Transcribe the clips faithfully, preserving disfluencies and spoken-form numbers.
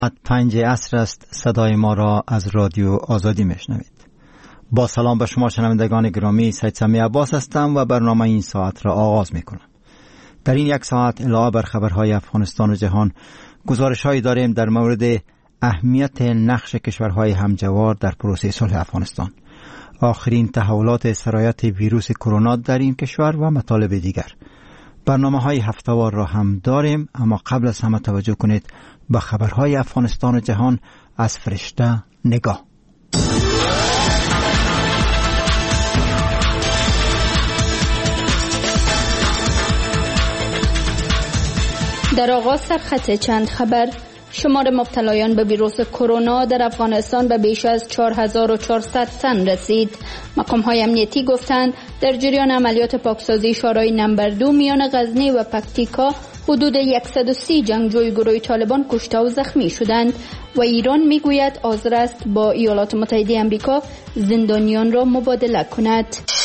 پنج عصر است. صدای ما را از رادیو آزادی میشنوید. با سلام به شما شنوندگان گرامی، سید سمی عباس هستم و برنامه این ساعت را آغاز میکنم. در این یک ساعت علاوه بر خبرهای افغانستان و جهان، گزارش‌هایی داریم در مورد اهمیت نقش کشورهای همجوار در پروسه صلح افغانستان، آخرین تحولات سرایت ویروس کرونا در این کشور و مطالب دیگر. برنامه‌های هفته‌وار را هم داریم، اما قبل از همه توجه کنید به خبرهای افغانستان و جهان از فرشته نگاه. در آغاز سرخط چند خبر: شمار مبتلایان به ویروس کرونا در افغانستان به بیش از چهار هزار و چهارصد تن رسید. مقام‌های امنیتی گفتند در جریان عملیات پاکسازی شورای نمبر دو میان غزنی و پکتیکا حدود صد و سی جنگجوی گروه طالبان کشته و زخمی شدند و ایران میگوید حاضر است با ایالات متحده آمریکا زندانیان را مبادله کند.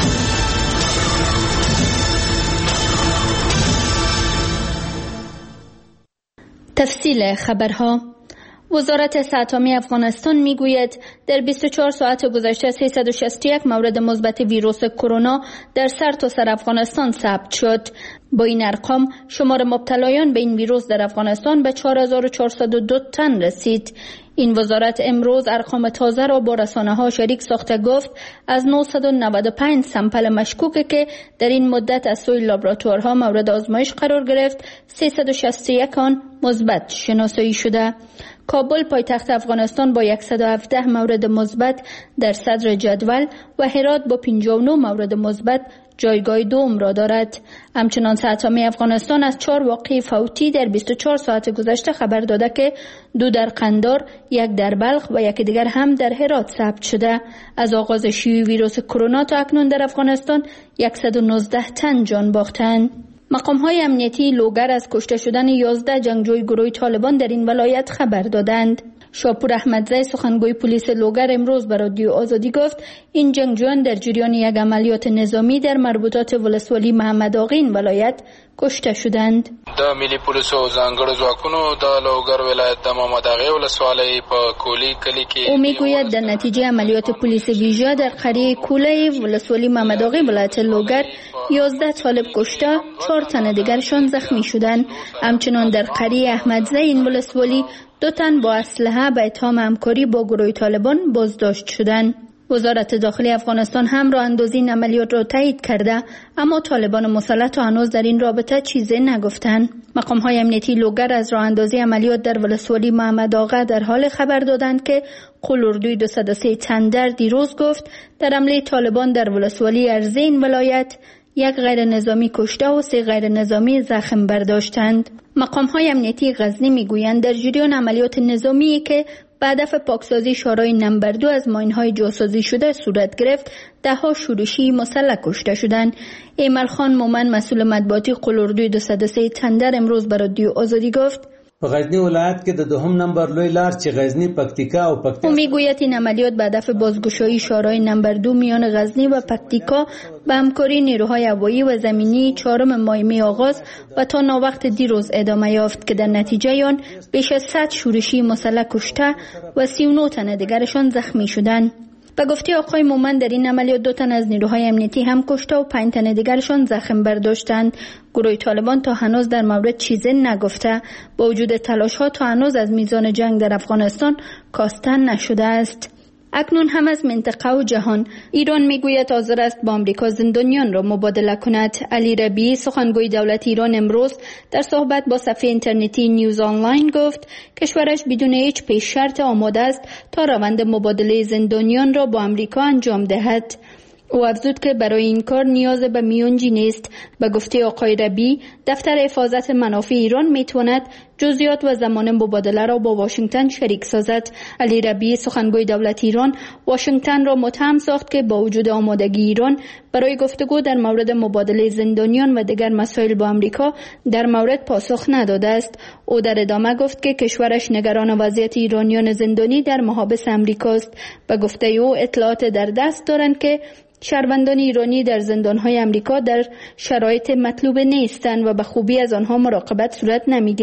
تفصیل خبرها: وزارت صحت عامه افغانستان میگوید در بیست و چهار ساعت گذشته سیصد و شصت و یک مورد مثبت ویروس کرونا در سرتاسر افغانستان ثبت شد. با این ارقام شمار مبتلایان به این ویروس در افغانستان به چهار هزار و چهارصد و دو تن رسید. این وزارت امروز ارقام تازه را با رسانه‌ها شریک ساخته گفت از نهصد و نود و پنج سمپل مشکوکه که در این مدت از سوی لابراتوارها مورد آزمایش قرار گرفت، سیصد و شصت و یک آن مثبت شناسایی شده. کابل پایتخت افغانستان با صد و هفده مورد مثبت در صدر جدول و هرات با پنجاه و نه مورد مثبت جایگاه دوم را دارد. همچنان صحت عامه افغانستان از چهار واقعه فوتی در بیست و چهار ساعت گذشته خبر داده که دو در قندار، یک در بلخ و یک دیگر هم در هرات ثبت شده. از آغاز شیوع ویروس کرونا تا اکنون در افغانستان صد و نوزده تن جان باختند. مقام‌های امنیتی لوگر از کشته شدن یازده جنگجوی گروه طالبان در این ولایت خبر دادند. شاپور احمدزی سخنگوی پلیس لوگر امروز به رادیو آزادی گفت این جنگجویان در جریان یک عملیات نظامی در مربوطات ولسوالی محمد آقی این ولایت کشته شدند. د ملي پولیسو ځانګړو ځواکونو د لوګر ولایت د محمد آقی ولسوالۍ په کولی کلی کې او میگوید در نتیجه عملیات پلیس ویژه در قریه کولی ولسوالی محمد آقی ولایت لوگر یازده طالب کشته، چهار تن دیگرشان زخمی شدند. همچنان در قریه احمدزی این ولسوالی دو تن با اسلحه به اتهام همکاری با گروه طالبان بازداشت شدند. وزارت داخلی افغانستان هم راه اندازی این عملیات را تایید کرده، اما طالبان مسلط هنوز در این رابطه چیزی نگفتند. مقام‌های امنیتی لوگر از راه اندازی عملیات در ولسوالی محمد آقا در حال خبر دادند که قلوردوی دویست و سه تندر دیروز گفت در حمله طالبان در ولسوالی ارزی این ولایت یک غیر نظامی کشته و سه غیر نظامی زخم برداشتند. مقام‌های امنیتی غزنی میگویند در جریان عملیات نظامی که به هدف پاکسازی شورای نمبر دو از ماین‌های جاسازی شده صورت گرفت، ده‌ها شورشی مسلح کشته شدند. ایمل خان مومن مسئول مطبوعاتی قلوردوی دویست و سه تندر امروز به رادیو آزادی گفت په غزنی ولایت کې د دوهم نمبر لوی لار چې غزنی پکتیکا او پکتیکا او میگوید این عملیات به هدف بازگشایی شورای نمبر دو میان غزنی و پکتیکا به همکاری نیروهای هوایی و زمینی چهارم ماه می آغاز و تا ناوقت دیروز ادامه یافت که در نتیجه آن بیش از صد شورشی مسلح کشته و سی و نه تن دیگرشان زخمی شدند. به گفته آقای مومن در این عملیات دو تن از نیروهای امنیتی هم کشته و پنج تن دیگرشان زخم برداشتند. گروه طالبان تا هنوز در مورد چیزی نگفته. با وجود تلاش‌ها تا هنوز از میزان جنگ در افغانستان کاستن نشده است. اکنون هم از منطقه و جهان: ایران میگوید حاضر است با آمریکا زندانیان را مبادله کند. علی ربیعی سخنگوی دولت ایران امروز در صحبت با صفحه اینترنتی نیوز آنلاین گفت کشورش بدون هیچ پیش شرط آماده است تا روند مبادله زندانیان را با آمریکا انجام دهد. او افزود که برای این کار نیاز به میانجی نیست. به گفته آقای ربیعی دفتر حفاظت منافع ایران میتواند جزئیات و زمان مبادله را با واشنگتن شریک سازد. علی ربیعی سخنگوی دولت ایران واشنگتن را متهم ساخت که با وجود آمادگی ایران برای گفتگو در مورد مبادله زندانیان و دیگر مسائل با آمریکا در مورد پاسخ نداده است. او در ادامه گفت که کشورش نگران وضعیت ایرانیان زندانی در محابس آمریکاست. به گفته او اطلاعات در دست دارند که شهروندان ایرانی در زندان‌های آمریکا در شرایط مطلوب نیستند و به خوبی از آنها مراقبت صورت نمی‌گیرد.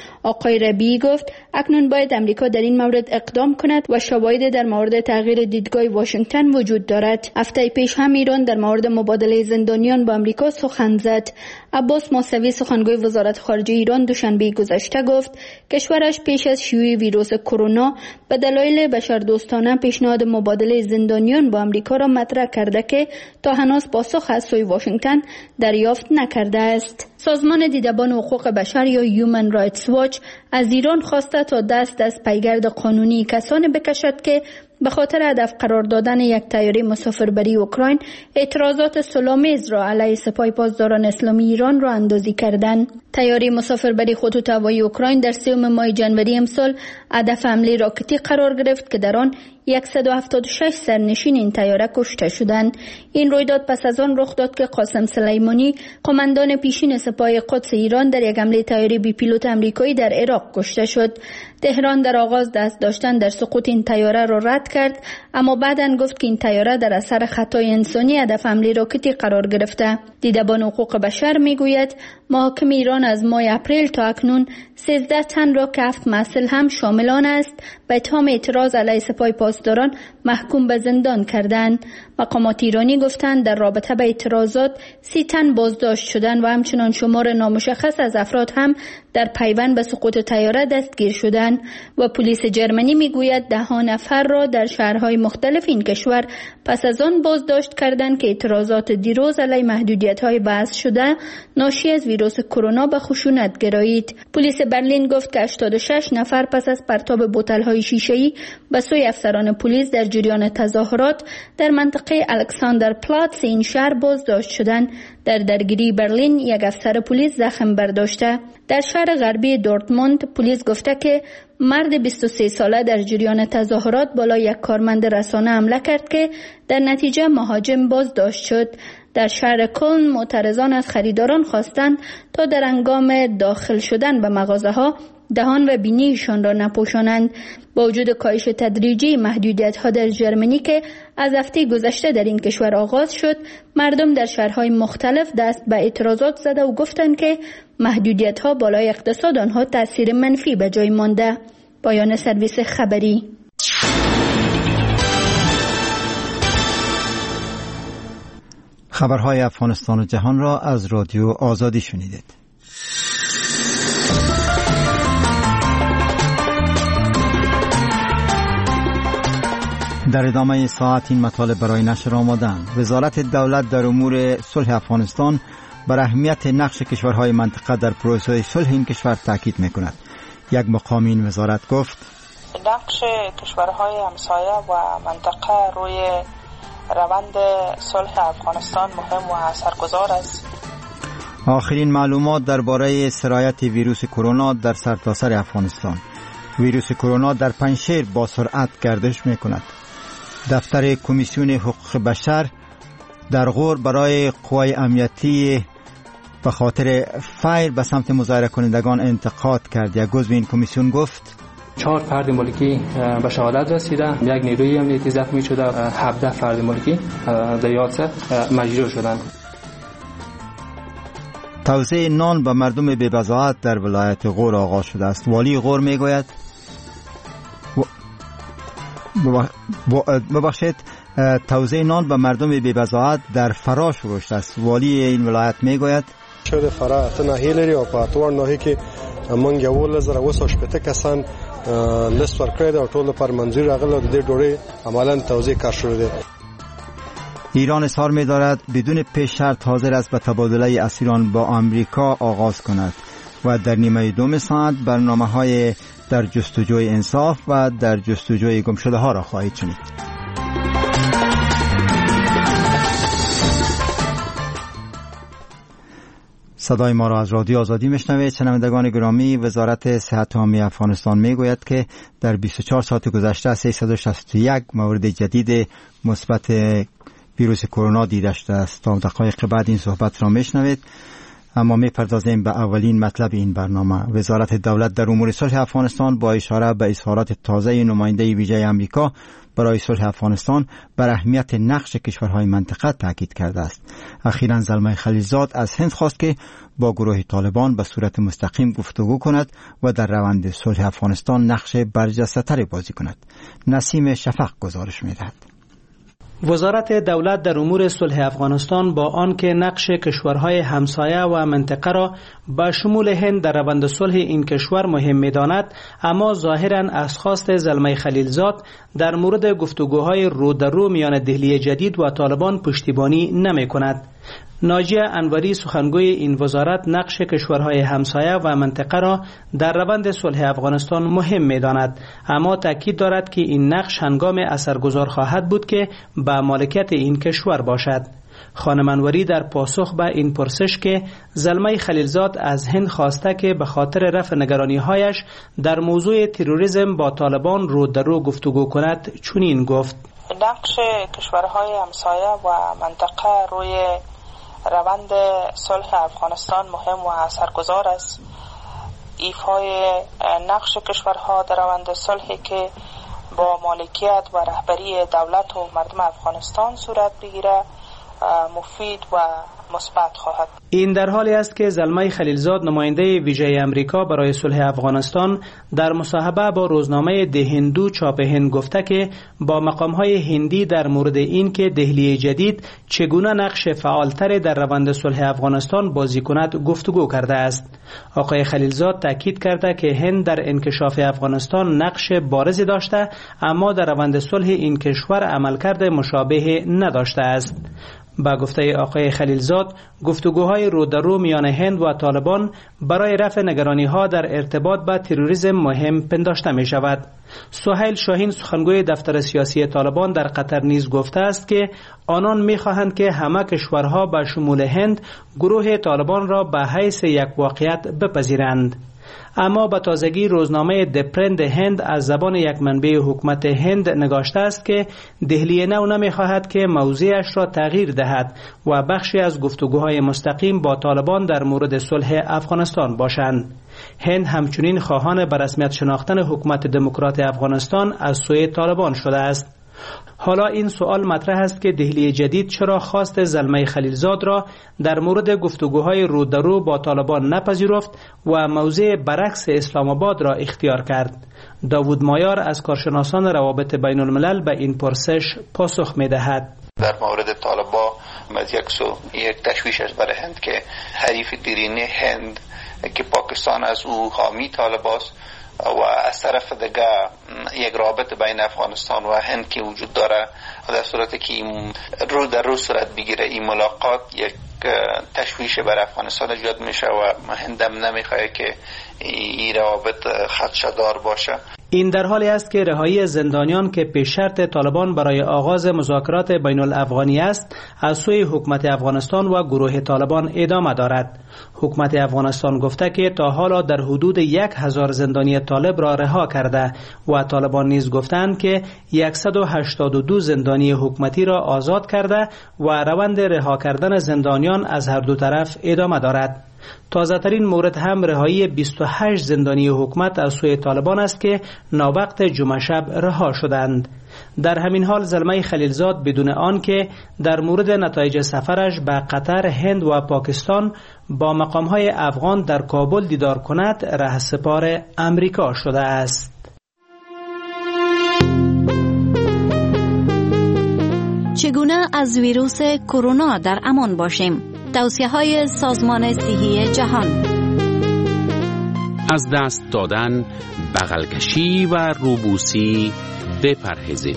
آقای ربیعی گفت اکنون باید امریکا در این مورد اقدام کند و شواهد در مورد تغییر دیدگاه واشنگتن وجود دارد. هفته پیش هم ایران در مورد مبادله زندانیان با امریکا سخن زد. عباس موسوی سخنگوی وزارت خارجه ایران دوشنبه گذشته گفت کشورش پیش از شیوع ویروس کرونا به دلایل بشردوستانه پیشنهاد مبادله زندانیان با امریکا را مطرح کرده که تا هنوز پاسخ از سوی واشنگتن دریافت نکرده است. سازمان دیدبان حقوق بشر یا هیومن رایتس واچ از ایران خواسته تا دست از پیگرد قانونی کسانی بکشد که به خاطر هدف قرار دادن یک طیاره مسافربری اوکراین اعتراضات صلح‌آمیز را علیه سپاه پاسداران اسلامی ایران را اندازی کردند. طیاره مسافربری خطوط هوایی اوکراین در سوم ماه جنوری امسال هدف حمله راکتی قرار گرفت که در آن صد و هفتاد و شش سرنشین این طیاره کشته شدند. این رویداد پس از آن رخ داد که قاسم سلیمانی قماندان پیشین سپاه قدس ایران در یک حمله طیاره بی پیلوت آمریکایی در عراق کشته شد. تهران در آغاز دست داشتن در سقوط این طیاره را رد کرد، اما بعداً گفت که این طیاره در اثر خطای انسانی هدف حمله راکتی قرار گرفته. دیدبان حقوق بشر میگوید محاکم ایران از ماه اپریل تا اکنون سیزده تن را که هفت مسئول هم شامل آن است به اتهام اعتراض علیه سپاه پاسداران محکوم به زندان کردند. مقامات ایرانی گفتند در رابطه با اعتراضات سی تن بازداشت شدند و همچنان شمار نامشخص از افراد هم در پیوند به سقوط طیاره دستگیر شدند و پلیس جرمنی میگوید ده ها نفر را در شهرهای مختلف این کشور پس از آن بازداشت کردند که اعتراضات دیروز علیه محدودیت‌های بحث شده ناشی از ویروس کرونا به خشونت گرایید. پلیس برلین گفت که هشتاد و شش نفر پس از پرتاب بوتل‌های شیشه‌ای به سوی افسران پلیس در جریان تظاهرات در منطقه الکساندر پلاتس این شهر بازداشت شدند. در درگیری برلین یک افسر پلیس زخم برداشته. در شهر غربی دورتموند پلیس گفته که مرد بیست و سه ساله در جریان تظاهرات بالای یک کارمند رسانه حمله کرد که در نتیجه مهاجم بازداشت شد. در شهر کلن معترضان از خریداران خواستند تا در هنگام داخل شدن به مغازه‌ها دهان و بینیشان را نپوشانند. با وجود کاهش تدریجی محدودیت‌ها در جرمنی که از هفته گذشته در این کشور آغاز شد، مردم در شهرهای مختلف دست به اعتراضات زده و گفتند که محدودیت‌ها بالای اقتصاد آنها تأثیر منفی به جای مانده. پایان سرویس خبری. خبرهای افغانستان و جهان را از رادیو آزادی شنیدید. در ادامه ساعت این مطالب برای نشر آمدند. وزارت دولت در امور صلح افغانستان بر اهمیت نقش کشورهای منطقه در پروسه صلح این کشور تاکید می‌کند. یک مقام این وزارت گفت نقش کشورهای همسایه و منطقه روی روند صلح افغانستان مهم و اثرگذار است. آخرین معلومات درباره سرایت ویروس کرونا در سرتاسر افغانستان. ویروس کرونا در پنجشیر با سرعت گردش می‌کند. دفتر کمیسیون حقوق بشر در غور برای قوای امنیتی به خاطر فیر به سمت مظاهره کنندگان انتقاد کرد. یک عضو این کمیسیون گفت چهار فرد ملکی به شهادت رسیده، یک نیروی امنیتی زخمی شده، هفده فرد ملکی در حادثه مجروح شدند. توزیع نان به مردم بی‌بضاعت در ولایت غور آغاز شده است. والی غور میگوید ببخشید توزیع نان به مردم بی‌بضاعت در فرا شروع شده است. والی این ولایت میگوید شده فرا تنهی لري او په اتوار نوهی کې مونږ یو لزر اوس شپته کسان لیست ورکړی او ټول پر منځي راغله د دې ډوړې عملاً توزیع کار شروع دی. ایران اصرار می‌دارد بدون پیش شرط حاضر است به تبادله اسیران با آمریکا آغاز کند و در نیمه دوم ساعت برنامه‌های در جستجوی انصاف و در جستجوی گمشده‌ها را خواهید شنید. صدای ما را از رادیو آزادی میشنوید. شنوندگان گرامی، وزارت صحت عامه افغانستان میگوید که در بیست و چهار ساعت گذشته سیصد و شصت و یک مورد جدید مثبت ویروس کرونا دیده شده است. تا دقایق بعد این صحبت را میشنوید. اما می‌پردازیم به اولین مطلب این برنامه. وزارت دولت در امور صلح افغانستان با اشاره به اظهارات تازه نماینده ویژه آمریکا برای صلح افغانستان بر اهمیت نقش کشورهای منطقه تاکید کرده است. اخیراً زلمه خلیلزاد از هند خواست که با گروه طالبان به صورت مستقیم گفتگو کند و در روند صلح افغانستان نقش برجسته‌تری بازی کند. نسیم شفق گزارش می‌دهد. وزارت دولت در امور صلح افغانستان با آنکه نقش کشورهای همسایه و منطقه را با شمول هند در روند صلح این کشور مهم می‌داند، اما ظاهراً از خواست زلمه خلیلزاد در مورد گفتگوهای رو در رو میان دهلی جدید و طالبان پشتیبانی نمی‌کند. ناجیه انوری سخنگوی این وزارت نقش کشورهای همسایه و منطقه را در روند صلح افغانستان مهم می‌داند، اما تاکید دارد که این نقش هنگام اثرگذار خواهد بود که به مالکیت این کشور باشد. خانم انوری در پاسخ به این پرسش که زلمه خلیلزاد از هند خواسته که به خاطر رفع نگرانی‌هایش در موضوع تروریسم با طالبان رو در رو گفتگو کند چنین گفت: نقش کشورهای همسایه و منطقه روی روند صلح افغانستان مهم و اثرگذار است. ایفای نقش کشورها در روند صلحی که با مالکیت و رهبری دولت و مردم افغانستان صورت بگیره مفید و مثبت خواهد. این در حالی است که زلمه خلیلزاد نماینده ویژه آمریکا برای صلح افغانستان در مصاحبه با روزنامه ده هندو چاپ هند گفته که با مقام‌های هندی در مورد این که دهلی جدید چگونه نقش فعالتر در روند صلح افغانستان بازی کند گفتگو کرده است. آقای خلیلزاد تاکید کرده که هند در انکشاف افغانستان نقش بارزی داشته، اما در روند صلح این کشور عملکرد مشابه نداشته است. با گفته آقای خلیلزاد، گفتگوهای رو در رو میان هند و طالبان برای رفع نگرانی‌ها در ارتباط با تروریسم مهم پنداشته می شود. سهیل شاهین سخنگوی دفتر سیاسی طالبان در قطر نیز گفته است که آنان می خواهند که همه کشورها به شمول هند گروه طالبان را به حیث یک واقعیت بپذیرند. اما به تازگی روزنامه دپرند هند از زبان یک منبع حکومت هند نگاشته است که دهلی نو نمی‌خواهد که موضعش را تغییر دهد و بخشی از گفتگوهای مستقیم با طالبان در مورد صلح افغانستان باشند. هند همچنین خواهان به رسمیت شناختن حکومت دموکرات افغانستان از سوی طالبان شده است. حالا این سوال مطرح است که دهلی جدید چرا خواست زلمه خلیلزاد را در مورد گفتگوهای رو در رو با طالبان نپذیرفت و موضع برعکس اسلام آباد را اختیار کرد. داوود مایار از کارشناسان روابط بین الملل به این پرسش پاسخ می دهد. در مورد طالبان از یک سو یک تشویش است برای هند که حریف دیرینه هند که پاکستان از او حامی طالباست و از طرف دیگه یک رابطه بین افغانستان و هند که وجود داره، در صورتی که رو در رو صورت بگیره این ملاقات یک تشویش بر افغانستان ایجاد میشه و هند هم نمیخواد که این روابط خدشه‌دار باشه. این در حالی است که رهایی زندانیان که پیش شرط طالبان برای آغاز مذاکرات بین الافغانی است از سوی حکومت افغانستان و گروه طالبان ادامه دارد. حکومت افغانستان گفته که تا حالا در حدود یک هزار زندانی طالب را رها کرده و طالبان نیز گفتند که صد و هشتاد و دو زندانی حکومتی را آزاد کرده و روند رها کردن زندانیان از هر دو طرف ادامه دارد. تازه ترین مورد هم رهایی بیست و هشت زندانی حکومت از سوی طالبان است که ناوقت جمعه شب رها شدند. در همین حال زلمه خلیلزاد بدون آن که در مورد نتایج سفرش به قطر، هند و پاکستان با مقام‌های افغان در کابل دیدار کند رهسپار امریکا شده است. چگونه از ویروس کرونا در امان باشیم؟ توصیه‌های سازمان صحی جهان: از دست دادن، بغلکشی و روبوسی بپرهیزید.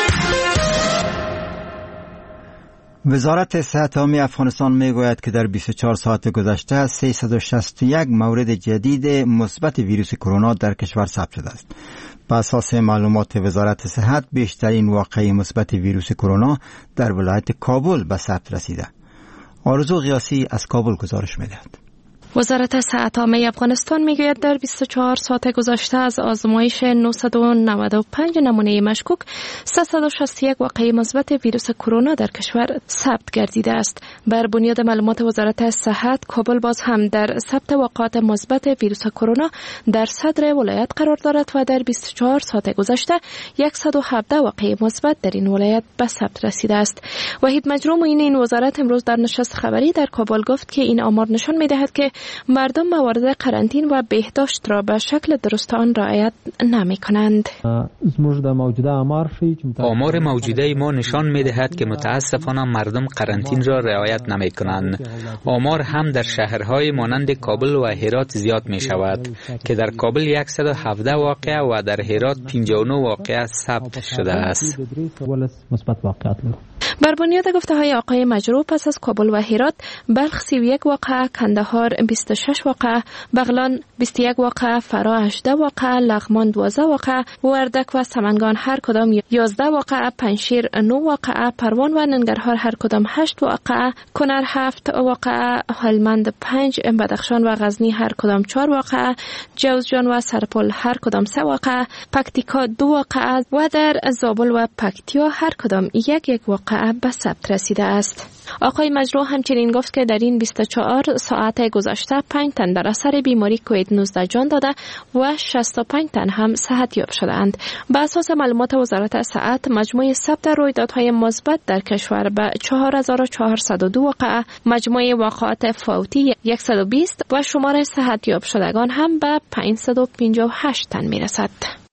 وزارت صحت عامه افغانستان میگوید که در بیست و چهار ساعت گذشته سیصد و شصت و یک مورد جدید مثبت ویروس کرونا در کشور ثبت شده است. بر اساس معلومات وزارت صحت بیشترین واقعه مثبت ویروس کرونا در ولایت کابل به ثبت رسیده. آرزو قیاسی از کابل گزارش می‌دهد. وزارت صحت عامه افغانستان میگوید در بیست و چهار ساعت گذشته از آزمایش نهصد و نود و پنج نمونه مشکوک سیصد و شصت و یک واقعه مثبت ویروس کرونا در کشور ثبت گردیده است. بر بنیاد معلومات وزارت صحت، کابل باز هم در ثبت واقعات مثبت ویروس کرونا در صدر ولایت قرار دارد و در بیست و چهار ساعت گذشته صد و هفده واقعه مثبت در این ولایت به ثبت رسیده است. وحید مجروح معین این وزارت امروز در نشست خبری در کابل گفت که این آمار نشان می‌دهد که مردم موارد قرنطین و بهداشت را به شکل درست آن رعایت نمی‌کنند. آمار موجوده ما نشان می‌دهد که متاسفانه مردم قرنطین را رعایت نمی‌کنند. آمار هم در شهرهای مانند کابل و هرات زیاد می‌شود که در کابل صد و هفده واقعه و در هرات پنجاه و نه واقعه ثبت شده است. بر بنیاد گفته‌های آقای مجروح، پس از کابل و هرات، بلخ سی و یک واقعه، کندهار بیست و شش واقعه، بغلان بیست و یک واقعه، فرا هجده واقعه، لغمان دوازده واقعه، وردک و سمنگان هر کدام یازده واقعه، پنجشیر نه واقعه، پروان و ننگرهار هر کدام هشت واقعه، کنر هفت واقعه، هلمند پنج، بدخشان و غزنی هر کدام چهار واقعه، جوزجان و سرپل هر کدام سه واقعه، پکتیکا دو واقعه و در زابل و پکتیا هر کدام یک یک واقعه به ثبت رسیده است. آقای مجروح همچنین گفت که در این بیست و چهار ساعت گذشته پنج تن در اثر بیماری کووید نوزده جان داده و شصت و پنج تن هم صحت یاب شدند. به اساس معلومات وزارت صحت، مجموع ثبت رویدادهای مثبت در کشور به چهار هزار و چهارصد و دو واقعه، مجموع واقعات فوتی صد و بیست و شمار صحت یاب شدگان هم به پانصد و پنجاه و هشت تن میرسد.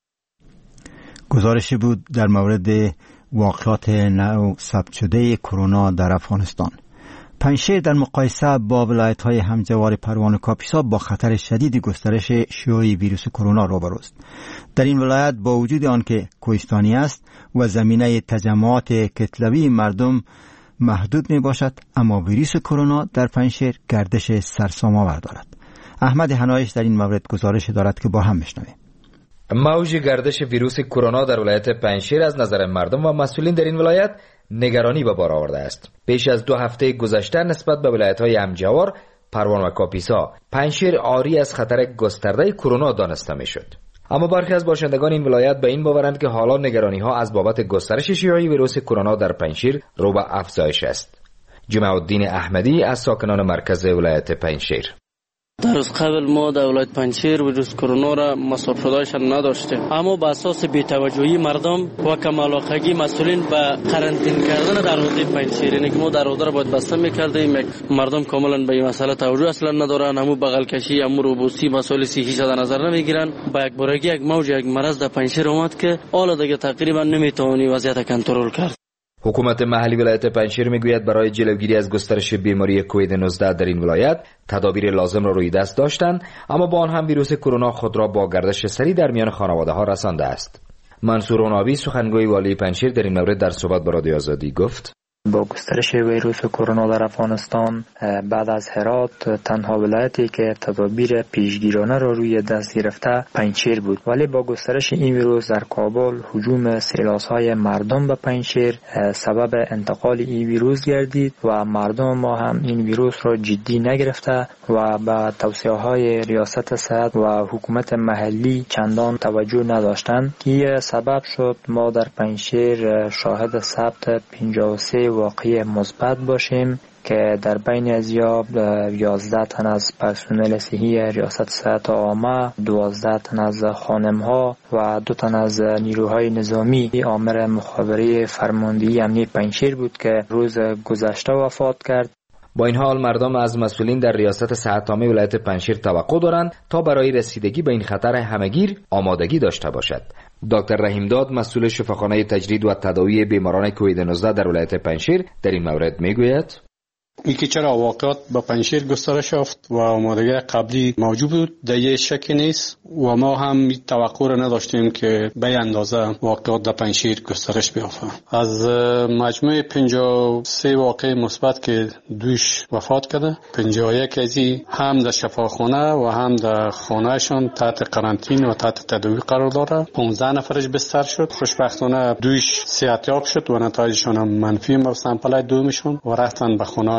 گزارشی بود در مورد واقعات نو ثبت شده کرونا در افغانستان. پنجشیر در مقایسه با ولایت‌های همجوار پروان و کاپیسا با خطر شدید گسترش شیوع ویروس کرونا روبروست. در این ولایت با وجود آنکه کوهستانی است و زمینه تجمعات کتلوی مردم محدود می باشد، اما ویروس کرونا در پنجشیر گردش سرسام‌آور دارد. احمد حنایش در این مورد گزارش دارد که با هم بشنویم. موج گردش ویروس کرونا در ولایت پنجشیر از نظر مردم و مسئولین در این ولایت نگرانی به بار آورده است. بیش از دو هفته گذشته نسبت به ولایت‌های همجوار، پروان و کاپیسا، پنجشیر عاری از خطر گسترده کرونا دانسته می‌شد. اما برخی از باشندگان این ولایت به این باورند که حالا نگرانی‌ها از بابت گسترش شیوع ویروس کرونا در پنجشیر رو به افزایش است. جمع الدین احمدی از ساکنان مرکز ولایت پنجشیر: در روز قبل ما در ولایت پنجشیر ویروس کرونا را مصاب شده‌اش نداشتیم، اما به اساس بی‌توجهی مردم و کم علاقگی مسئولین به قرنطین کردن در حوزه پنجشیر، یعنی که ما در حوزه را باید بسته می‌کردیم، مردم کاملا به این مسئله توجه اصلا ندارن، همو بغل کشی، همو روبوسی، مسائل صحی در نظر نمیگیرن. با یک بارگی یک موج یک مرض در پنجشیر اومد که حالا دیگه تقریبا نمیتونی وضعیت کنترل کرد. حکومت محلی ولایت پنجشیر میگوید برای جلوگیری از گسترش بیماری کووید نوزده در این ولایت تدابیر لازم را روی دست داشتند، اما با آن هم ویروس کرونا خود را با گردش سریع در میان خانواده ها رسانده است. منصور عنابی سخنگوی والی پنجشیر در این مورد در صحبت با رادیو آزادی گفت: با گسترش ویروس کرونا در افغانستان، بعد از هرات تنها ولایتی که تدابیر پیشگیرانه را روی دست گرفته پنجشیر بود. ولی با گسترش این ویروس در کابل، هجوم سیلاس‌های مردم به پنجشیر سبب انتقال این ویروس گردید و مردم ما هم این ویروس را جدی نگرفته و به توصیه‌های ریاست صحت و حکومت محلی چندان توجه نداشتند. این سبب شد ما در پنجشیر شاهد ثبت پنجاه و سه واقعی مثبت باشیم که در بین از یازده تن از پرسنل صحی ریاست صحت عامه، دوازده تن از خانم‌ها و دو تن از نیروهای نظامی آمر مخابره فرماندهی امنیت پنجشیر بود که روز گذشته وفات کرد. با این حال مردم از مسئولین در ریاست صحت عامه ولایت پنجشیر توقع دارند تا برای رسیدگی به این خطر همگیر آمادگی داشته باشد. دکتر رحیمداد مسئول شفاخانه تجرید و تداوی بیماران کووید نوزده در ولایت پنجشیر در این مورد میگوید: این که چرا واقعات با پنجشیر گسترش یافت و آمادگی قبلی موجود بود در یه شکی نیست و ما هم توقع را نداشتیم که به اندازه واقعات در پنجشیر گسترش بیافته. از مجموع پنجاه و سه واقع مثبت که دوش وفات کرده، پنجاه و یک از این هم در شفاخانه و هم در خانهشان تحت قرنطین و تحت تداوی قرار داره. پانزده نفرش بستر شد. خوشبختانه دوش صحتیاب شد و نتایجشان هم منفی و سامپل دومشون و رفتن به خانه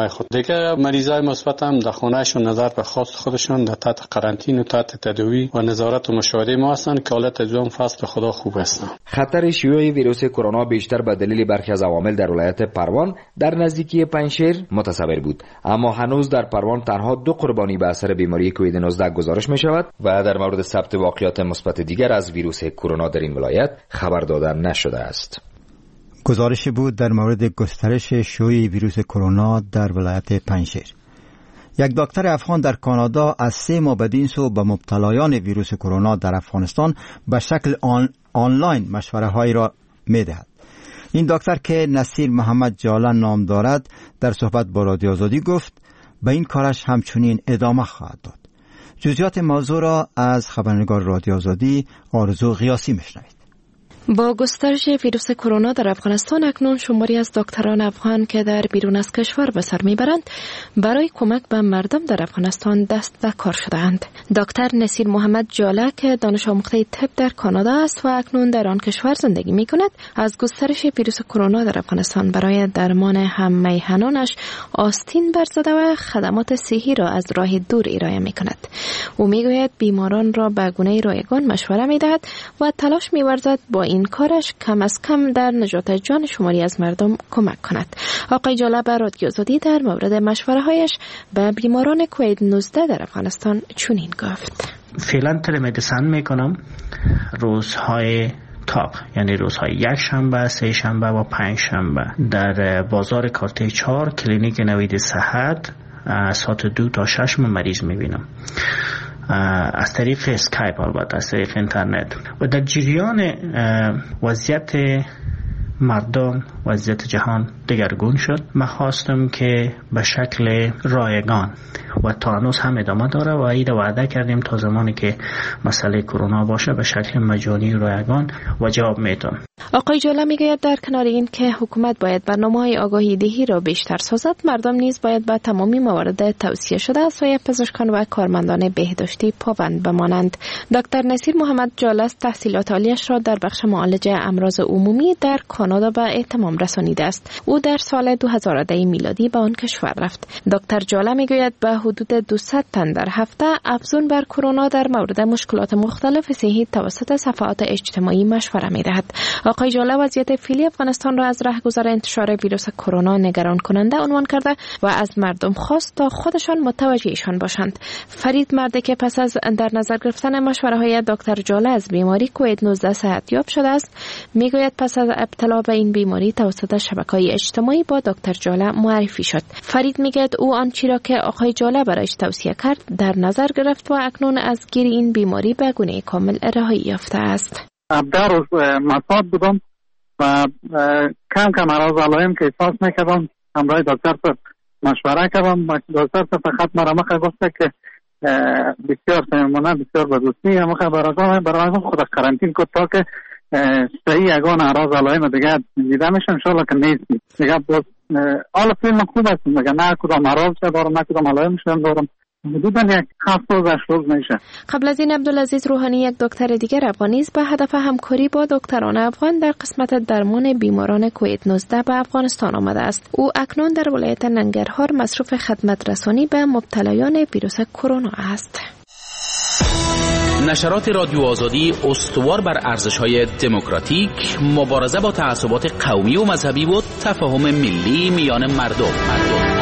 خانه‌های خود. دیگه مریضای مثبت هم در خانه‌شون نظر به خاص خودشون در تحت قرنطینه و تحت تداوی و نظارت و مشاوره ما هستند که حالت دوم فصل خدا خوب هستند. خطر شیوع ویروس کرونا بیشتر به دلیل برخی از عوامل در ولایت پروان در نزدیکی پنجشیر متصور بود، اما هنوز در پروان تنها دو قربانی به اثر بیماری کووید نوزده گزارش می شود و در مورد ثبت واقعیات مثبت دیگر از ویروس کرونا در این ولایت خبر داده نشده است. گزارشی بود در مورد گسترش شیوع ویروس کرونا در ولایت پنجشیر. یک دکتر افغان در کانادا از سه ماه بدین سو به مبتلایان ویروس کرونا در افغانستان به شکل آن آنلاین مشوره هایی را می دهد. این دکتر که نصیر محمد جالان نام دارد در صحبت با رادیو آزادی گفت به این کارش همچنین ادامه خواهد داد. جزئیات موضوع را از خبرنگار رادیو آزادی آرزو غیاسی میشنوید. با گسترش ویروس کرونا در افغانستان اکنون شماری از دکتران افغان که در بیرون از کشور به سر میبرند برای کمک به مردم در افغانستان دست به کار شدند. دکتر نصیر محمد جاله که دانش آموخته طب در کانادا است و اکنون در آن کشور زندگی میکند از گسترش ویروس کرونا در افغانستان برای درمان هم میهنانش آستین برزده و خدمات صحی را از راه دور ارائه میکند. او میگوید بیماران را به گونه رایگان مشوره میدهد و تلاش می‌ورزد با این کارش کم از کم در نجات جان شماری از مردم کمک کند. آقای جاله به رادیو آزادی در مورد مشوره هایش به بیماران کووید نوزده در افغانستان چنین گفت: فعلا تلمدیسین میکنم روزهای تاق، یعنی روزهای یک شنبه، سه شنبه و پنج شنبه در بازار کارته چهار کلینیک نوید صحت ساعت دو تا شش من مریض میبینم از طریق اسکایپ، البته از طریق اینترنت. و در جریان وضعیت مردم وضعیت جهان دگرگون شد. من خواستم که به شکل رایگان و تا هنوز هم ادامه داره و این وعده کردیم تا زمانی که مسئله کرونا باشه به شکل مجانی رایگان و جواب میدم. آقای جاله میگوید در کنار این که حکومت باید برنامه‌های آگاهی دهی را بیشتر سازد، مردم نیز باید به تمامی موارد توصیه شده از سوی پزشکان و کارمندان بهداشتی پابند بمانند. دکتر نصیر محمد جاله تحصیلات عالیش را در بخش معالجه امراض عمومی در کانادا به اتمام رسانیده است. او در سال دو هزار و ده میلادی به آن کشور رفت. دکتر جاله میگوید به حدود دویست تن در هفته افزون بر کرونا در مورد مشکلات مختلف صحی توسط صفحات اجتماعی مشوره میدهد. آقای جاله وضعیت فعلی افغانستان را از رهگذر انتشار ویروس کرونا نگران کننده عنوان کرده و از مردم خواست تا خودشان متوجه ایشان باشند. فرید مرده که پس از در نظر گرفتن مشوره‌های دکتر جاله از بیماری کووید نوزده صحتیاب شده است، میگوید پس از ابتلا به این بیماری توسط شبکه‌های اجتماعی با دکتر جاله معرفی شد. فرید میگوید او آنچه را که آقای جاله برایش توصیه کرد در نظر گرفت و اکنون از گیر این بیماری به گونه کامل رهایی یافته است. در روز مساعد بودم و کم کم عراض علائم که احساس میکردم همراه دکتر صاحب مشوره کردم. دکتر صاحب فقط مرا مخه گفته که بسیار صمیمانه بسیار به دوستی مخه برای خود قرنطین کد تا که صحیح یگان عراض علائم دیگه دیده میشه انشالله که نیست دیگه. باز حالا فیلم خوب است دیگه، نه کدام عراض دارم نه کدام علائم شدم دارم. حدوداً یک هفته و روز میشه. قبل از این عبدالعزیز روحانی یک دکتر دیگر افغانی به هدف همکاری با دکتران افغان در قسمت درمان بیماران کووید نوزده به افغانستان آمده است. او اکنون در ولایت ننگرهار مصروف خدمت رسانی به مبتلایان ویروس کرونا است. نشرات رادیو آزادی استوار بر ارزش‌های دموکراتیک، مبارزه با تعصبات قومی و مذهبی و تفاهم ملی میان مردم. مردم.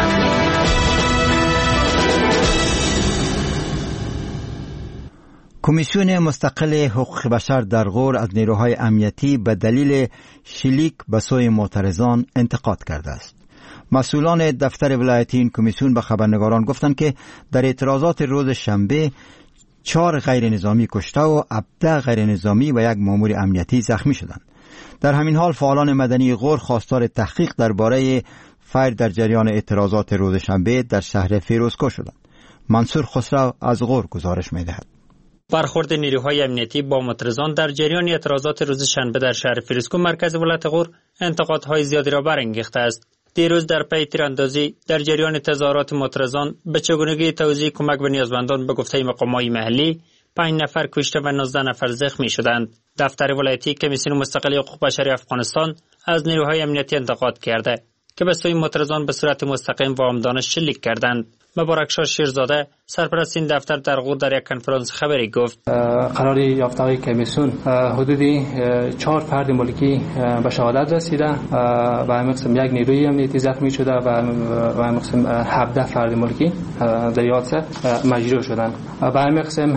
کمیسیون مستقل حقوق بشر در غور از نیروهای امنیتی به دلیل شلیک به سوی معترضان انتقاد کرده است. مسئولان دفتر ولایتی این کمیسیون به خبرنگاران گفتند که در اعتراضات روز شنبه چهار غیر نظامی کشته و هفده غیر نظامی و یک مامور امنیتی زخمی شدند. در همین حال فعالان مدنی غور خواستار تحقیق درباره فیر در جریان اعتراضات روز شنبه در شهر فیروزکوه شدند. منصور خسرو از غور گزارش می‌دهد. برخورد نیروهای امنیتی با معترضان در جریان اعتراضات روز شنبه در شهر فیروزکوه مرکز ولایت غور انتقادهای زیادی را برانگیخته است. دیروز در پی تیراندازی در جریان تظاهرات معترضان به چگونگی توزیع کمک به نیازمندان به گفته مقامات محلی پنج نفر کشته و نوزده نفر زخمی شدند. دفتر ولایتی کمیسیون مستقل حقوق بشر افغانستان از نیروهای امنیتی انتقاد کرده که به سوی معترضان به صورت مستقیم و عمدانه شلیک کردند. مبارکشاه شیرزاده سرپرست این دفتر در غور در یک کنفرانس خبری گفت قرار یافته‌های کمیسیون حدودی چهار فرد ملکی به شهادت رسیده و همین قسم یک نیروی امنیتی زخمی شده و همین قسم هفده فرد ملکی در حادثه مجروح شدند. و همین قسم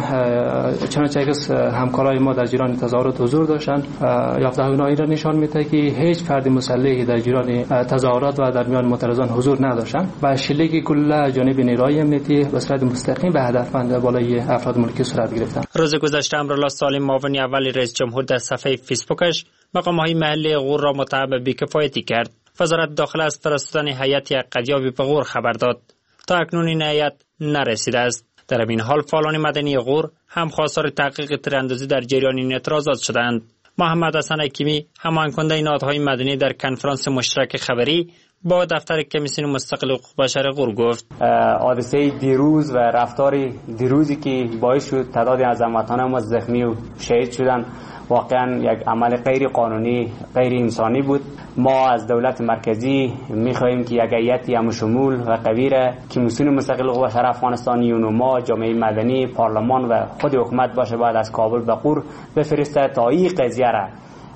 چنانچه که همکارای ما در جریان تظاهرات حضور داشتند، یافته‌های را نشان میده که هیچ فرد مسلحی در جریان تظاهرات و در میان معترضان حضور نداشتند و شلیک کل جانب نیروهای امنیتی به صورت مستقیم به هدفمند بالای افراد ملکی صورت گرفتند. روز گذشته امرالله سالم معاون اول رئیس جمهور در صفحه فیسبوکش مقام‌های محلی غور را متهم به بی‌کفایتی کرد. وزارت داخله از فرستادن هیئت قضیابی به غور خبر داد. تا اکنون این هیئت نرسیده است. در این حال فعالان مدنی غور هم خواستار تحقیق تیراندازی در جریان این اعتراضات شدند. محمد حسن حکیمی هماهنگ کننده نهادهای مدنی در کنفرانس مشترک خبری با دفتر کمیسیون مستقل حقوق بشر غور گفت حادثه دیروز و رفتار دیروزی که باعث شد تعداد از هموطنان ما زخمی و شهید شدن واقعا یک عمل غیر قانونی، غیر انسانی بود. ما از دولت مرکزی می‌خواهیم که یک هیئتی همشمول و قوی را که مسئول مستقل حقوق بشر افغانستان، یونوما، جامعه مدنی، پارلمان و خود حکومت باشه باید از کابل به غور بفرسته تا این قضیه را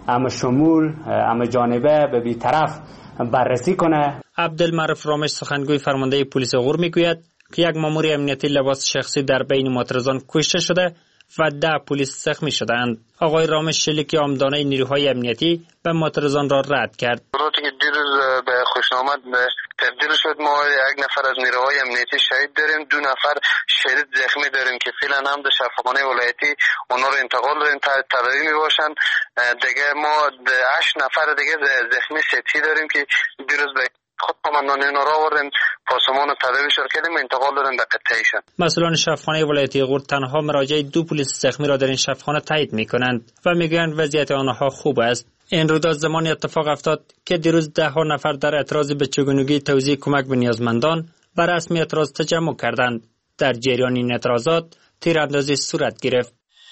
همشمول، همجانبه به بی‌طرف بررسی کنه. عبدالمعرف رامش سخنگوی فرمانده پلیس غور میگوید که یک مأمور امنیتی لباس شخصی در بین معترضان کشته شده و ده پلیس زخمی شدند. آقای رامش شلیک عمدانه نیروهای امنیتی به معترضان را رد کرد. روزی که دیروز به خوشنامت تبدیل شد، ما یک نفر از نیروهای امنیتی شهید داریم، دو نفر شدید زخمی داریم که فعلا هم در شفاخانه ولایتی اونا رو انتقال داریم تا تداوی میباشن. دیگه ما هشت نفر دیگه زخمی سطحی داریم که دیروز به خود قماندان اینا را آوردیم، پاسمان تداوی شد کردیم، انتقال دادیم به قطعیشان. مسئولان شفاخانه ولایتی غور تنها مراجعه دو پلیس زخمی را در این شفاخانه تایید میکنند و میگویند وضعیت آنها خوب است. این رویداد زمانی اتفاق افتاد که دیروز ده ها نفر در اعتراض به چگونگی توزیع کمک به نیازمندان بر رسمی اعتراض تجمع کردند. در جریان این اعتراضات تیراندازی صورت گرفت.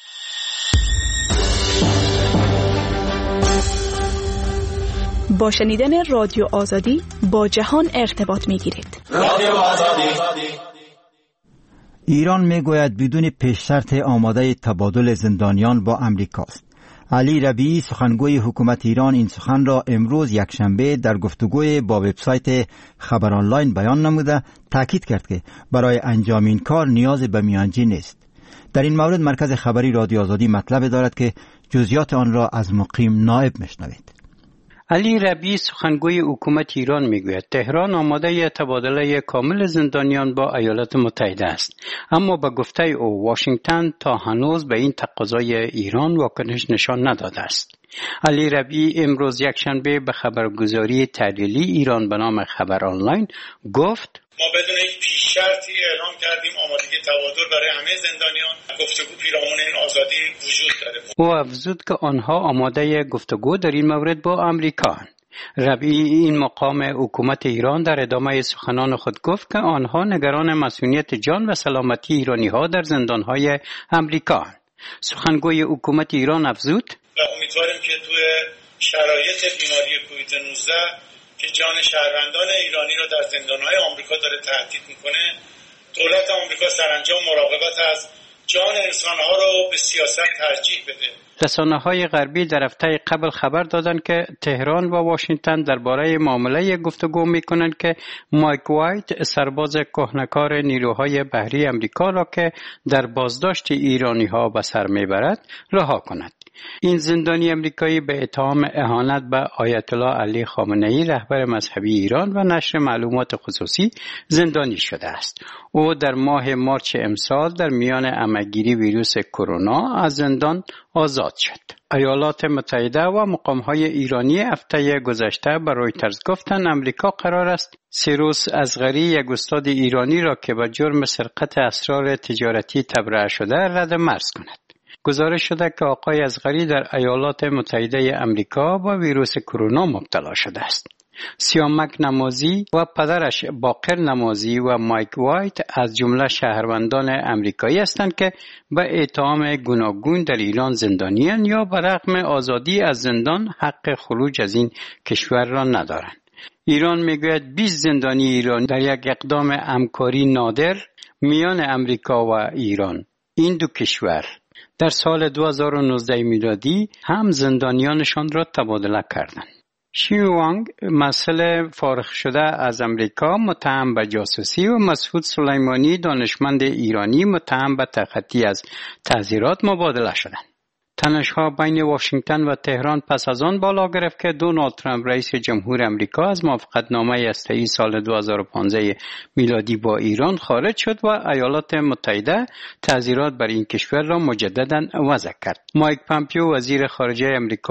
با شنیدن رادیو آزادی با جهان ارتباط می‌گیرید. رادیو آزادی. ایران میگوید بدون پیش شرط آماده تبادل زندانیان با امریکا است. علی ربیعی سخنگوی حکومت ایران این سخن را امروز یکشنبه در گفتگوی با وبسایت خبر آنلاین بیان نموده تاکید کرد که برای انجام این کار نیاز به میانجی نیست. در این مورد مرکز خبری رادیو آزادی مطلب دارد که جزئیات آن را از مقیم نائب میشنوید. علی ربیعی سخنگوی حکومت ایران میگوید تهران آماده تبادله کامل زندانیان با ایالات متحده است، اما به گفته او واشنگتن تا هنوز به این تقاضای ایران واکنش نشان نداده است. علی ربیعی امروز یکشنبه به خبرگزاری تحلیلی ایران به نام خبر آنلاین گفت ما بدون هیچ پیش شرطی اعلام کردیم آمادگی تبادل برای همه زندانیان. گفتگو پیرامون این آزادی وجود داره. او افزود که آنها آماده گفتگو در این مورد با امریکا. ربیعی این مقام حکومت ایران در ادامه سخنان خود گفت که آنها نگران مسئولیت جان و سلامتی ایرانی ها در زندان های امریکا. سخنگوی حکومت ایران افزود و امیدواریم که توی شرایط بیماری کووید نوزده که جان شهروندان ایرانی را در زندان‌های آمریکا داره تهدید میکنه، دولت آمریکا سرانجام مراقبت از جان انسان‌ها را به سیاست ترجیح بده. رسانه‌های غربی در هفته قبل خبر دادند که تهران و واشنگتن درباره معامله گفتگو می‌کنند که مایک وایت سرباز کهنه‌کار نیروهای بحری آمریکا را که در بازداشت ایرانی‌ها به سر می‌برد رها کند. این زندانی امریکایی به اتهام اهانت به آیت الله علی خامنه‌ای رهبر مذهبی ایران و نشر معلومات خصوصی زندانی شده است. او در ماه مارچ امسال در میان همه‌گیری ویروس کرونا از زندان آزاد شد. ایالات متحده و مقام‌های ایرانی هفته گذشته به رویترز گفتند امریکا قرار است سیروس اصغری یک استاد ایرانی را که به جرم سرقت اسرار تجارتی تبرئه شده رد مرز کند. گزارش شده که آقای اصغری در ایالات متحده امریکا با ویروس کرونا مبتلا شده است. سیامک نمازی و پدرش باقر نمازی و مایک وایت از جمله شهروندان امریکایی هستند که به اتهام گوناگون در ایران زندانیان یا به رغم آزادی از زندان حق خروج از این کشور را ندارند. ایران میگوید بیست زندانی ایرانی در یک اقدام همکاری نادر میان امریکا و ایران، این دو کشور در سال دو هزار و نوزده میلادی هم زندانیانشان را تبادله کردند. شی وانگ مسئله فارغ شده از امریکا متهم به جاسوسی و مسعود سلیمانی دانشمند ایرانی متهم به تخطی از تعزیرات مبادله شدند. تنش‌ها بین واشنگتن و تهران پس از آن بالا گرفت که دونالد ترامپ رئیس جمهور امریکا از موافقتنامه هسته‌ای سال دو هزار و پانزده میلادی با ایران خارج شد و ایالات متحده تعزیرات بر این کشور را مجددا وضع کرد. مایک پامپیو وزیر خارجه امریکا